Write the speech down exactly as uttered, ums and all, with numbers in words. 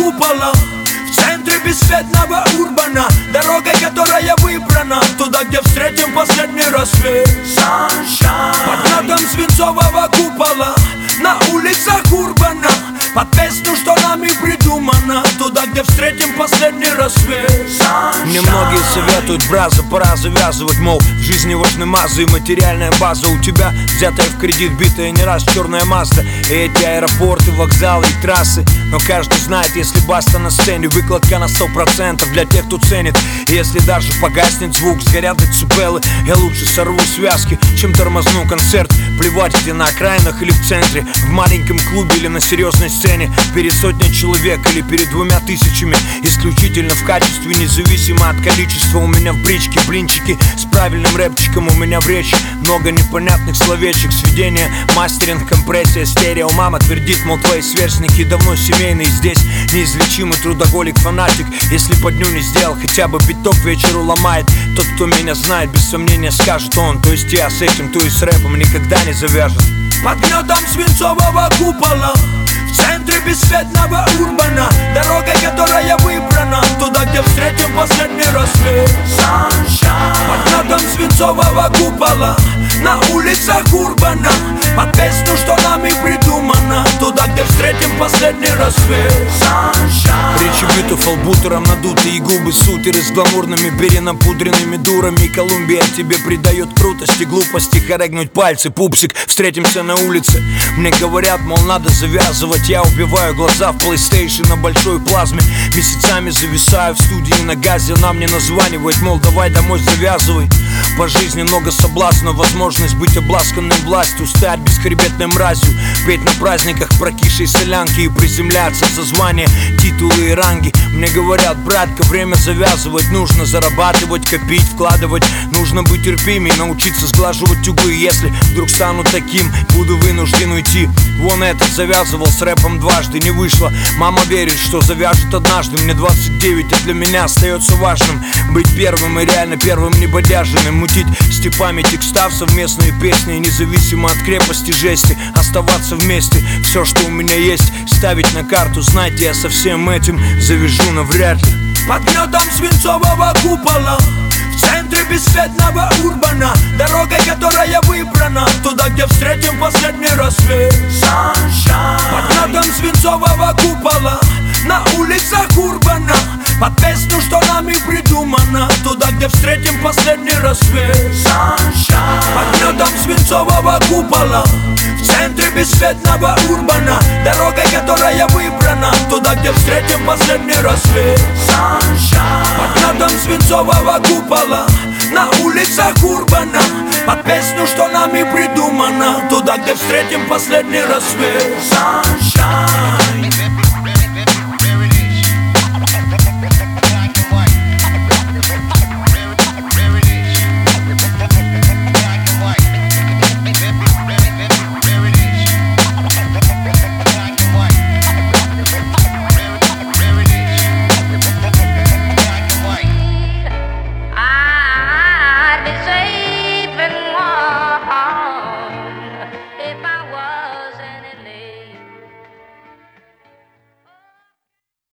купола, в центре бесцветного урбана, дорогой, которая выбрана, туда, где встретим последний рассвет. Под нотом свинцового купола, на улицах урбана, под песню, что нами придумано, туда, где встретим последний рассвет. Мне многие советуют, браза, пора завязывать, мол, в жизни важны мазы и материальная база. У тебя взятая в кредит, битая не раз черная Мазда, и эти аэропорты, вокзалы и трассы. Но каждый знает, если баста на сцене, выкладка на сто процентов для тех, кто ценит. И если даже погаснет звук, сгорят децибелы, я лучше сорву связки, чем тормозну концерт. Плевать, где на окраинах или в центре, в маленьком клубе или на серьезной сцене, перед сотней человек или перед двумя тысячами. Исключительно в качестве, независимо от количества. У меня в бричке блинчики с правильным рэпчиком, у меня в речи много непонятных словечек. Сведение, мастеринг, компрессия, стерео. Мама твердит, мол, твои сверстники давно семейные. Здесь неизлечимый трудоголик, фанатик. Если по дню не сделал хотя бы биток, вечеру ломает. Тот, кто меня знает, без сомнения скажет он. То есть я с этим, то и с рэпом никогда не завяжет. Под гнетом свинцового купола, в центре бесцветного урбана, дорогой, которая выбрана, туда, где встретим последний рассвет. Под гнетом свинцового купола, на улицах урбана, под песню, что нами придумано, туда, где встретим последний рассвет. Речи бьютифул, бутером надутые губы, сутеры с гламурными перенапудренными дурами. Колумбия тебе придает крутости, глупости, хорегнуть пальцы, пупсик, встретимся на улице. Мне говорят, мол, надо завязывать, я убиваю глаза в PlayStation на большой плазме. Месяцами зависаю в студии на газе, она мне названивает, мол, давай домой завязывай. По жизни много соблазнов, возможность быть обласканной властью, стать бесхребетной мразью, петь на праздниках про киши и солянки и приземляться за звания, титулы и ранги. Мне говорят, братка, время завязывать, нужно зарабатывать, копить, вкладывать, нужно быть терпимей, научиться сглаживать углы. Если вдруг стану таким, буду вынужден уйти. Вон этот завязывал с рэпом дважды, не вышло. Мама верит, что завяжет однажды. Мне двадцать девять, а для меня остается важным быть первым и реально первым, не бодяженным. Мутить степами текста в совместные песни, независимо от крепости жести, оставаться вместе. Все, что у меня есть, ставить на карту. Знаете, я со всем этим завяжу навряд ли. Под гнетом свинцового купола, в центре бесцветного урбана, дорогой, которая выбрана, туда, где встретим последний рассвет. Под гнетом свинцового купола, на улицах урбана, под песню, что нами придумано, туда, где встретим последний рассвет. Под гнетом свинцового купола, в центре бесцветного урбана, дорогой, которая выбрана, туда, где встретим последний рассвет. Под гнетом свинцового купола, на улицах урбана, под песню, что нами придумано, туда, где встретим последний рассвет.